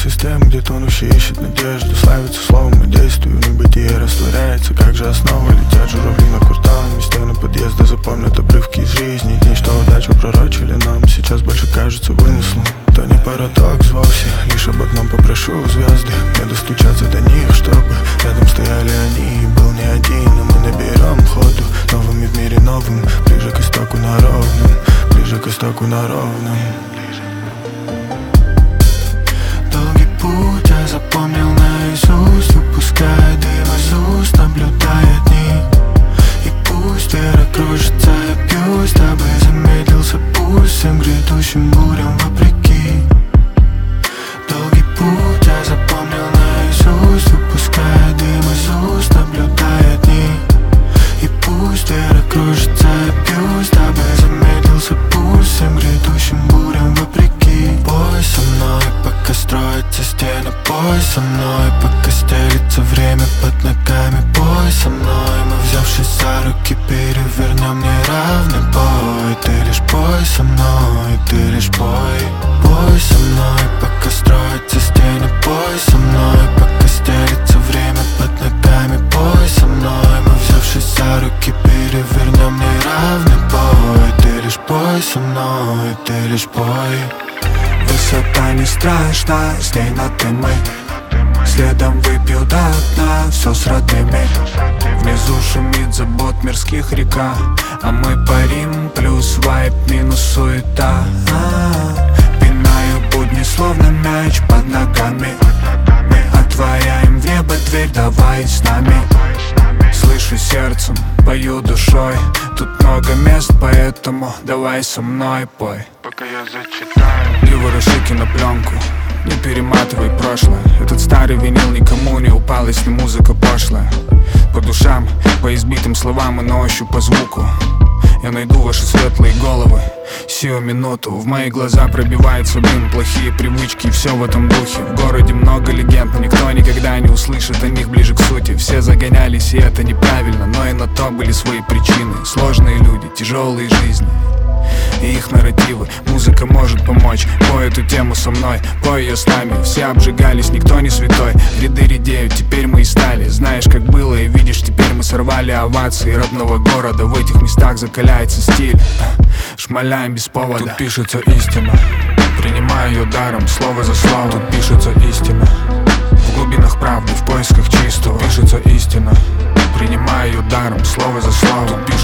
систем, где тонущий ищет надежду. Славится словом и действию, в небытие растворяется. Как же основа, летят журавли на кварталами. Стены подъезда запомнят обрывки из жизни. Дни, что удачу пророчили нам, сейчас больше кажется вымыслом. То не парадокс вовсе, лишь об одном попрошу звезды. Не достучаться до них, чтобы рядом стояли они. Был не один, но мы наберем ходу. Новыми в мире новым, ближе к истоку на ровном. Ближе к истоку на ровном. Долгий путь я запомнил наизусть, выпуская дым из уст, наблюдая дни. И пусть вера кружится, я бьюсь, дабы замедлился пульс всем грядущим бурям вопреки. Долгий путь я запомнил наизусть, выпуская дым из уст, наблюдая дни. И пусть вера кружится, я бьюсь, дабы замедлился пульс всем грядущим бурям вопреки. Бой со мной, пока строятся стены. Бой со мной, пока стелится время под ногами. Бой со мной, мы, взявшись за руки, перевернем неравный бой. Ты лишь бой со мной, ты лишь бой. Бой со мной, пока строятся стены. Бой со мной, пока стелится время под ногами. Бой со мной, мы, взявшись за руки, перевернем неравный бой. Ты лишь бой со мной, ты лишь бой. Высота не страшна, с ней на ты мы. Следом выпью до дна, все с родными. Внизу шумит забот мирских река, а мы парим, плюс вайп, минус суета. Пинаю будни, словно мяч под ногами. Мы отворяем в небо дверь, давай с нами. Слышу сердцем, пою душой. Тут много мест, поэтому давай со мной пой. Пока я зачитаю. Его рушики на пленку, не перематывай прошлое. Этот старый винил никому не упал, если музыка пошлая. По душам, по избитым словам и на ощупь по звуку. Я найду ваши светлые головы сию минуту. В мои глаза пробивается дым, плохие привычки и все в этом духе. В городе много легенд, никто никогда не услышит о них ближе к сути. Все загонялись, и это неправильно, но и на то были свои причины. Сложные люди, тяжелые жизни и их нарративы. Музыка может помочь, пой эту тему со мной, пой ее с нами. Все обжигались, никто не святой. Ряды редеют, теперь мы и стали. Знаешь, как было, и видишь, теперь мы сорвали овации родного города. В этих местах закаляется стиль, шмаляем без повода. Тут пишется истина, принимаю ее даром, слово за слово. Тут пишется истина, в глубинах правды, в поисках чистого. Пишется истина, принимаю ее даром, слово за слово. Тут пишется